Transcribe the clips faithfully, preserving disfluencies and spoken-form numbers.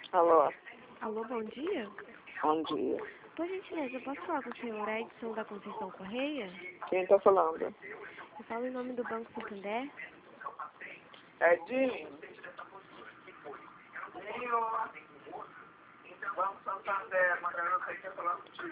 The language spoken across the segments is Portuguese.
Alô, Alô, bom dia. bom dia. Por gentileza, eu posso falar com o senhor Edson da Conceição Correia? Quem tá falando? Eu falo em nome do Banco Santander. Edinho. Banco Santander, Magalhães, aí quer falar contigo.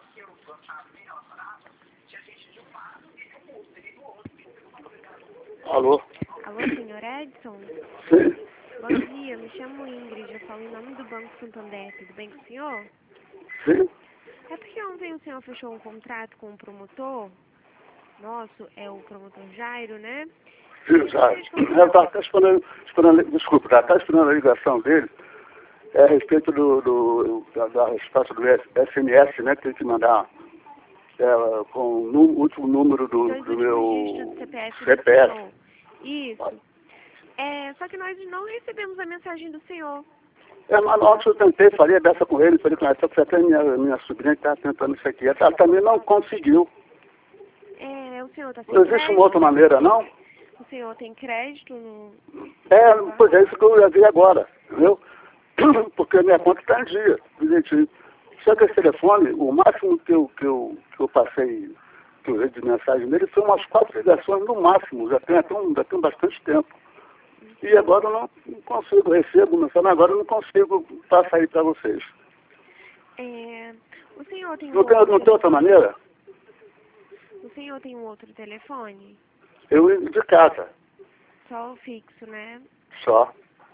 Alô? Alô, senhor Edson? Sim. Bom dia, me chamo Ingrid, eu falo em nome do Banco Santander. Tudo bem com o senhor? Sim. É porque ontem o senhor fechou um contrato com o promotor nosso, é o promotor Jairo, né? Sim, já. Eu tava até esperando, esperando, desculpa, já tá esperando a ligação dele. É a respeito do, do, da, da resposta do S M S, né? Que tem que mandar é, com o nu- último número do, Dois do últimos meu dígitos do C P F C do P F. senhor. Isso. É, só que nós não recebemos a mensagem do senhor. É, mas ontem eu tentei, falei dessa com ele, falei com ela, só que até minha, minha sobrinha que estava tentando isso aqui. Ela também não conseguiu. É, o senhor está sem Não existe uma outra crédito? maneira, não? O senhor tem crédito no... É, pois é, isso que eu ia ver agora, entendeu? Porque a minha conta está em dia, direitinho. Só que esse telefone, o máximo que eu, que eu, que eu passei, que eu recebi de mensagem dele, foi umas quatro ligações no máximo, já tem até um, já tem bastante tempo. E agora eu não, não consigo, recebo mensagem, agora eu não consigo passar aí para vocês. É, o senhor tem um Não tem, outro não tem outra telefone? maneira? O senhor tem um outro telefone? Eu ir de casa, Só o fixo, né? só.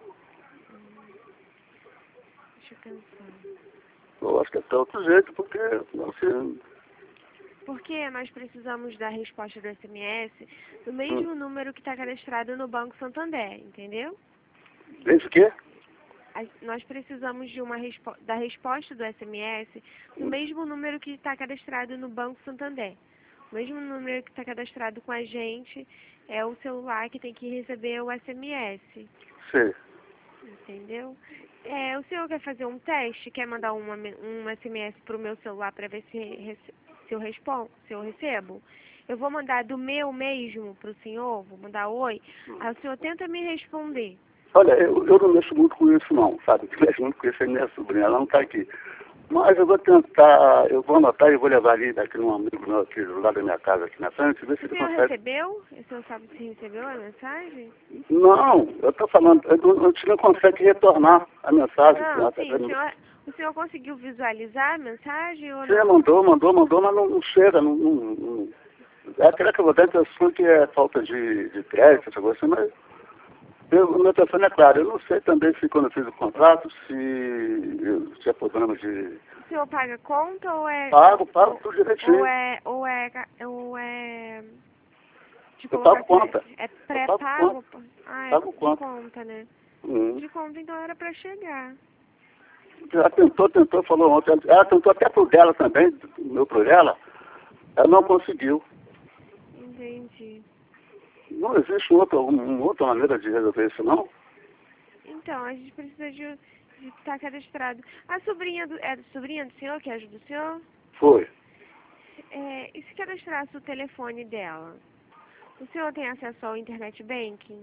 Deixa eu pensar. Eu acho que é até outro jeito, porque assim, Porque nós precisamos da resposta do S M S do mesmo número que está cadastrado no Banco Santander, entendeu? desde que? A- Nós precisamos de uma respo da resposta do S M S do mesmo número que está cadastrado no Banco Santander. O mesmo número que está cadastrado com a gente é o celular que tem que receber o S M S, Sim. entendeu? É, o senhor quer fazer um teste? Quer mandar uma, me- um S M S para o meu celular para ver se, rece- se, eu respon se eu recebo? Eu vou mandar do meu mesmo para o senhor, vou mandar oi, aí o senhor tenta me responder. Olha, eu, eu não mexo muito com isso não, sabe? Eu mexo muito com isso é minha sobrinha, ela não está aqui. Mas eu vou tentar, eu vou anotar e vou levar ali daqui num amigo meu aqui do lado da minha casa aqui na frente, ver se O ele senhor consegue. recebeu? O senhor sabe se recebeu a mensagem? Não, eu estou falando, eu não- a gente não consegue retornar a mensagem. Não, Ela tá sim, o dando- senhor, o senhor conseguiu visualizar a mensagem ou Você não? mandou, mandou, mandou, mas não, não chega, não, não, não. É aquela que eu vou dar a impressão que é falta de, de crédito, essa coisa assim, mas eu, o meu telefone é claro, eu não sei também se quando eu fiz o contrato, se eu tinha problema de. O senhor paga conta ou é... Pago, pago ou, tudo direitinho. ou é... ou é... ou é... de Eu colocar pago conta. crédito? É Eu pago pré-pago? conta. Ah, é Pago de conta. conta, né? Hum. De conta, então era pra chegar. Ela tentou, tentou, falou ontem. Ela tentou até pro dela também, do meu pro dela. Ela não conseguiu. Entendi. Não existe outra, uma outra maneira de resolver isso, não? Então, a gente precisa de de estar cadastrado. A sobrinha do... é a sobrinha do senhor que ajuda o senhor? Foi. É, e se cadastrasse o telefone dela? O senhor tem acesso ao Internet Banking?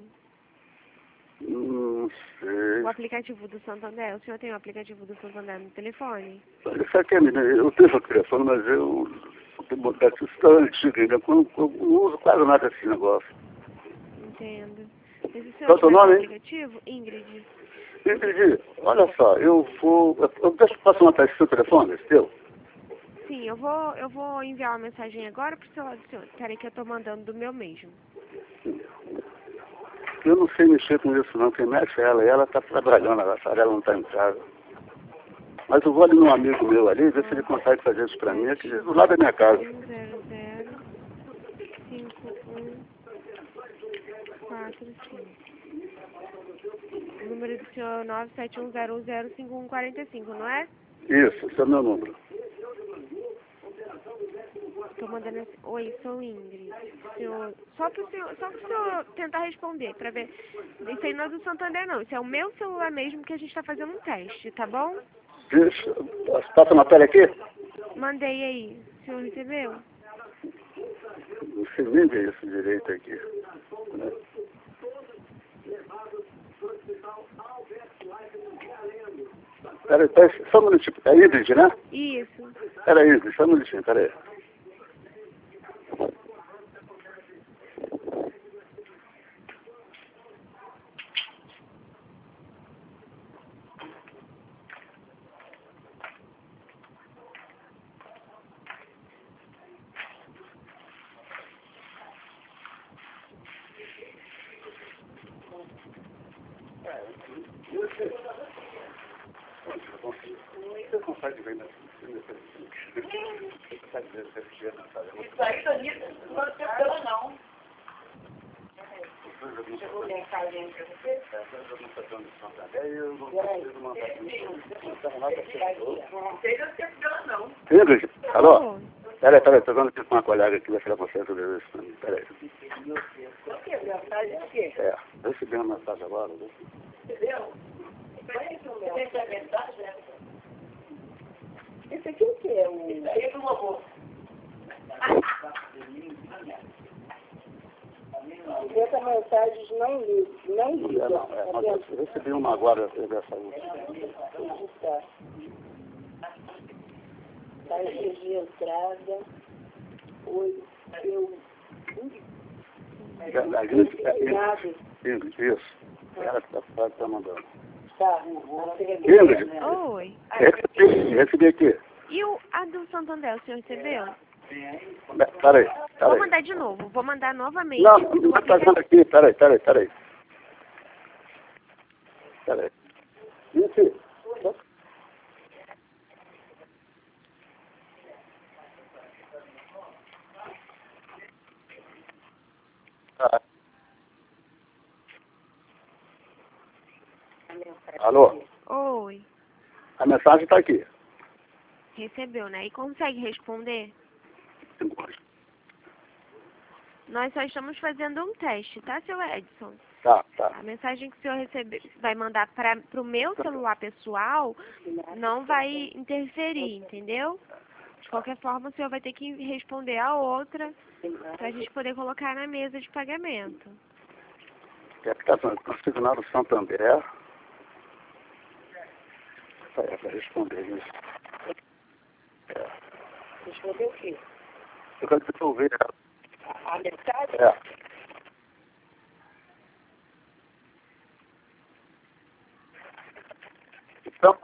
Não sei. O aplicativo do Santander? O senhor tem o aplicativo do Santander no telefone? Isso aqui, menina, eu tenho o telefone, mas eu tenho botar isso tão antigo ainda. Eu não eu não uso quase nada desse negócio. Entendo. Mas se o Qual é senhor o seu tiver com o nome, hein? aplicativo, Ingrid, Entendi. Olha só, eu vou. Eu deixa eu passar uma taxa do seu telefone, esse teu. sim, eu vou, eu vou enviar uma mensagem agora pro celular do senhor. Peraí que eu tô mandando do meu mesmo. Eu não sei mexer com isso não, quem mexe é ela, e ela está trabalhando, a ela não está em casa. Mas eu vou ali num amigo meu ali, ver se ele consegue fazer isso para mim, aqui do lado da minha casa. um zero zero cinco um quatro cinco. O número do senhor é nove sete um zero zero cinco um quatro cinco, não é? Isso, esse é o meu número. Tô mandando assim, oi, sou Ingrid. Senhor, só pro senhor, só pro senhor tentar responder, pra ver. Isso aí não é do Santander não, isso é o meu celular mesmo que a gente tá fazendo um teste, tá bom? Deixa, passa a matéria aqui? Mandei aí, o senhor recebeu? Não sei nem ver isso direito aqui. Né? Peraí, peraí, só um minutinho. É Ingrid, né? Isso. Peraí, Ingrid, só um minutinho, peraí. Você consegue ver nessa Isso aí, Danita, não vai ter pela não. Chegou mensagem pra você? Seja ter pela não. Ingrid, alô? Peraí, peraí, tô vendo aqui com uma colega aqui, vai falar com você sobre isso. Peraí. O que? Mensagem o quê? É, eu recebi uma mensagem agora. Né? Entendeu? Você tem a mensagem, né? Esse aqui o que é? O... Isso aí é do avô. Essa mensagem não liga. Não liga. Não, é, mas eu recebi uma agora, eu dessa última. Está. Está registrada. Oi, eu... Ingrid, isso. Ela que está tá mandando. Tá. Ingrid, Oi. recebi, recebi aqui. E o, a do Santander, o senhor recebeu? Peraí, Vou peraí. mandar de novo, vou mandar novamente. Não, do não está aplicativo. fazendo aqui, peraí, peraí, peraí. Peraí. Isso. Ah. Alô? Oi. A mensagem está aqui. Recebeu, né? E consegue responder? Nós só estamos fazendo um teste, tá, seu Edson? Tá, tá. A mensagem que o senhor receber, vai mandar para o meu celular pessoal não vai interferir, entendeu? De qualquer forma, o senhor vai ter que responder a outra para a gente poder colocar na mesa de pagamento. É que está consignado Santander. É para responder isso. É. Responder o quê? Eu quero devolver ela. A, a mensagem? É. Então,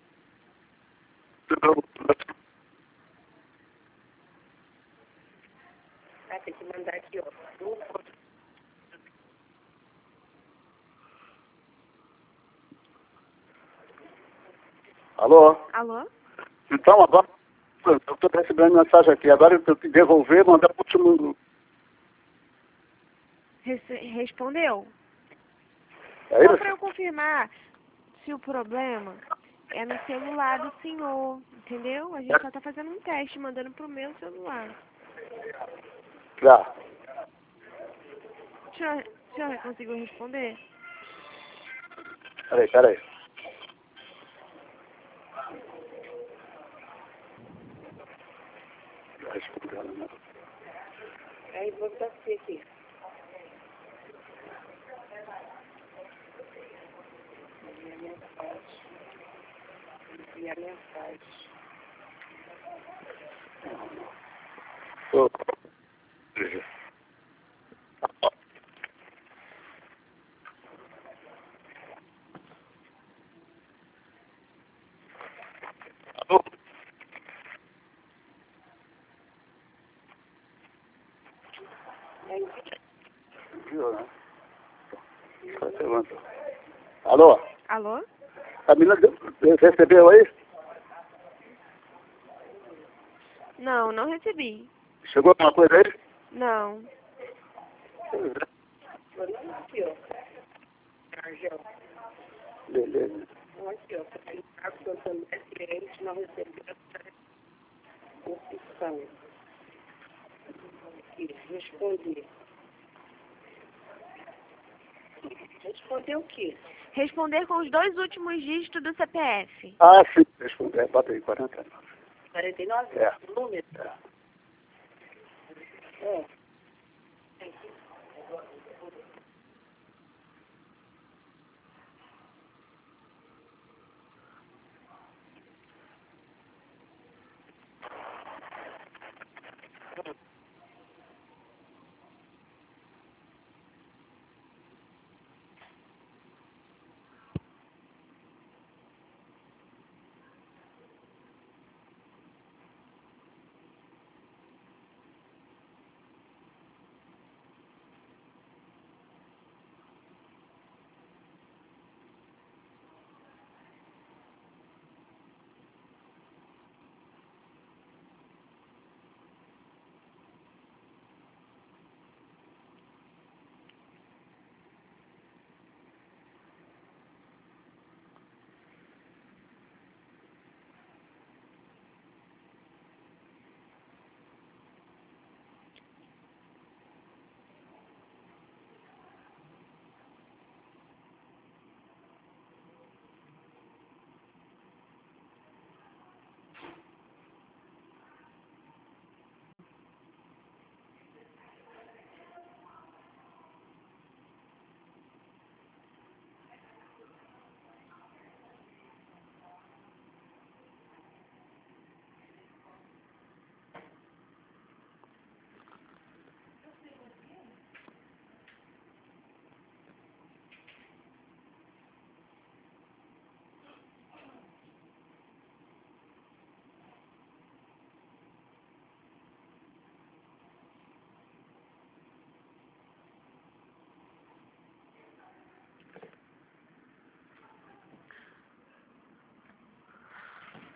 Ah, tem que mandar aqui, ó. alô? Alô? Então, agora, eu estou recebendo mensagem aqui. Agora eu tenho que devolver e mandar para o último. Rece respondeu? É Só isso? para eu confirmar se o problema é no celular do senhor, entendeu? A gente só está fazendo um teste, mandando pro meu celular. Já. O senhor, o senhor conseguiu responder? Peraí, peraí. Já respondendo, né? Aí vou você aqui. E a mensagem. E a mensagem. Tô. Alô? Viu, né? Tá levando. Alô? Alô? A menina recebeu aí? Não, não recebi. Chegou alguma coisa aí? Não. Aqui, ó. Argel. Beleza. Aqui, ó. Você tem cargo Santander, cliente não recebeu essa opção. Aqui, responder. Responder o quê? Responder com os dois últimos dígitos do C P F. Ah, sim. Respondeu. Bota aí, quarenta e nove. quarenta e nove? É. Número? É. É.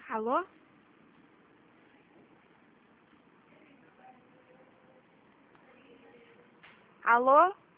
Alô? Alô?